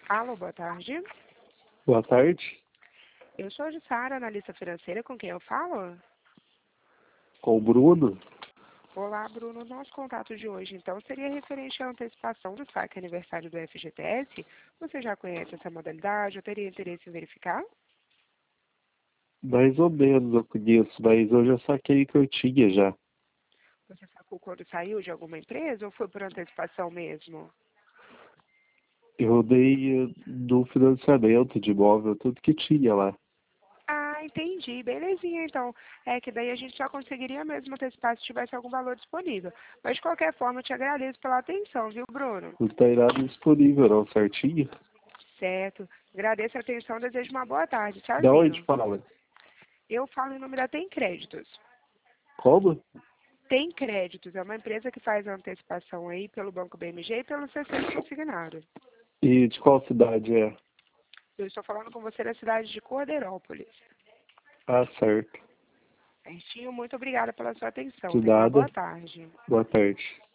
Alô, boa tarde. Boa tarde, Eu sou a Jussara, analista financeira, com quem eu falo? com o Bruno. Olá, Bruno. Nosso contato de hoje, então, seria referente à antecipação do saque aniversário do FGTS. Você já conhece essa modalidade? Eu teria interesse em verificar? Mais ou menos eu conheço, mas eu já saquei que eu tinha já. Você sacou quando saiu de alguma empresa ou foi por antecipação mesmo? Eu dei no financiamento de imóvel, tudo que tinha lá. Ah, entendi. Belezinha, então. É que daí a gente só conseguiria mesmo antecipar se tivesse algum valor disponível. Mas, de qualquer forma, eu te agradeço pela atenção, viu, Bruno? Não tem nada disponível não, certinho? Certo. Agradeço a atenção, desejo uma boa tarde. Da onde Tchauzinho. fala? Eu falo em nome da Tem Créditos. Como? Tem Créditos é uma empresa que faz a antecipação aí pelo Banco BMG e pelo C6 consignado. E de qual cidade é? Eu estou falando com você da cidade de Cordeirópolis. Ah, certo. Certinho, muito obrigada pela sua atenção. De Tenha uma boa nada. tarde. Boa tarde.